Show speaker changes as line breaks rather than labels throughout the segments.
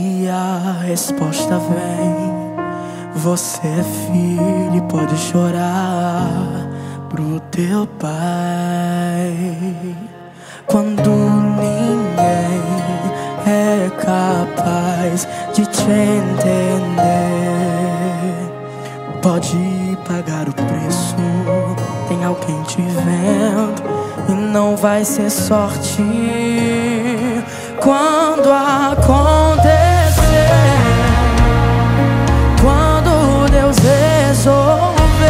E a resposta vem. Você é filho e pode chorar pro teu pai. Quando ninguém é capaz de te entender, pode pagar o preço. Tem alguém te vendo e não vai ser sorte quando acontecer. Quando Deus resolver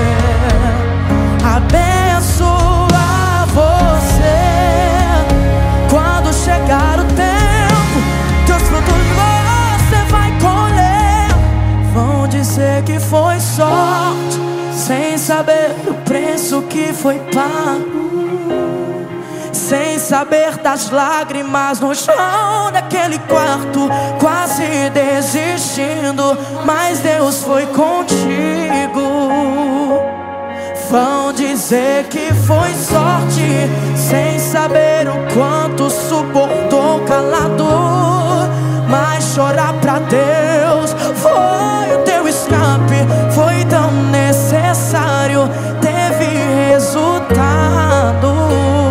abençoar você, quando chegar o tempo, teus frutos você vai colher. Vão dizer que foi sorte, sem saber o preço que foi pago, sem saber das lágrimas no chão daquele quarto, quase desistindo, mas Deus foi contigo. Vão dizer que foi sorte, sem saber o quanto suportou calado, mas chorar pra Deus foi o teu escape, foi tão necessário, teve resultado.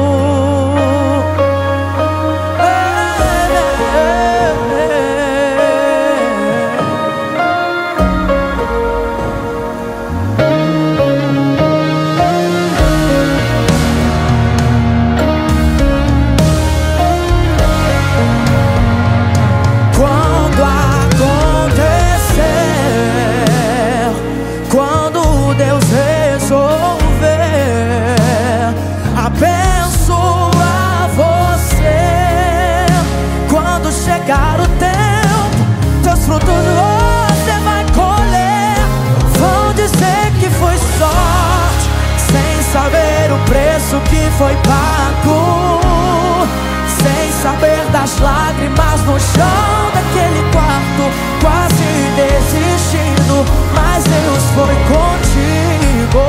Chegar o tempo, teus frutos você vai colher. Vão dizer que foi sorte, sem saber o preço que foi pago, sem saber das lágrimas no chão daquele quarto, quase desistindo, mas Deus foi contigo.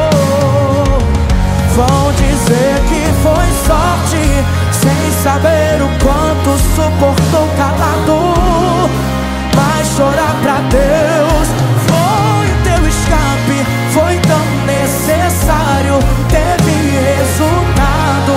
Vão dizer que foi sorte, sem saber o quanto suportou calado, mas chorar pra Deus foi o teu escape, foi tão necessário, teve resultado.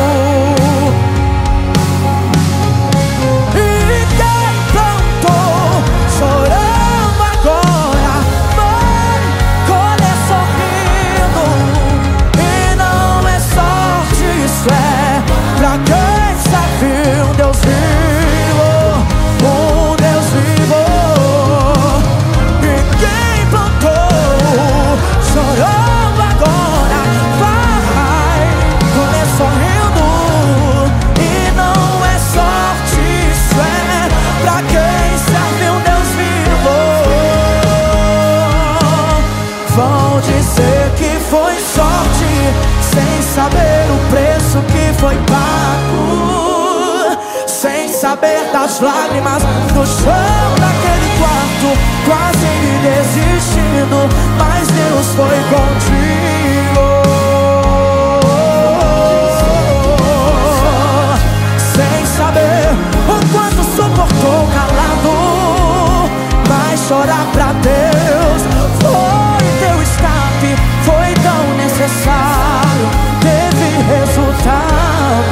E quem plantou chorando agora vai colher sorrindo. E não é sorte, isso é pra quem sabe um Deus vivo, um Deus vivo. E quem plantou chorando agora vai colher sorrindo. E não é sorte, isso é pra quem serve um Deus vivo. Vão dizer que foi sorte, sem saber o preço que foi pago, sem saber das lágrimas no chão daquele quarto, quase desistindo, mas Deus foi contigo. Sem saber o quanto suportou calado, mas chorar pra Deus foi teu escape, foi tão necessário, teve resultado.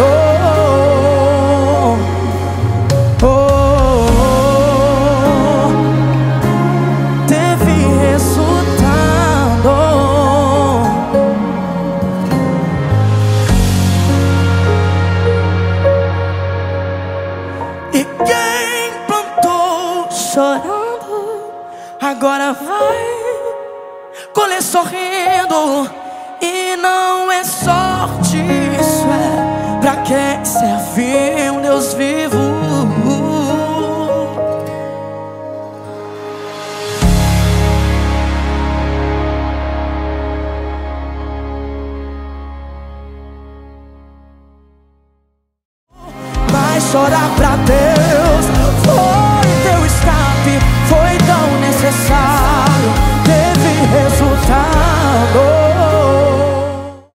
Teve resultado. E quem plantou chorando agora vai colher sorrindo. E não é sorte, isso é pra quem serve um Deus vivo. Mas chorar pra Deus foi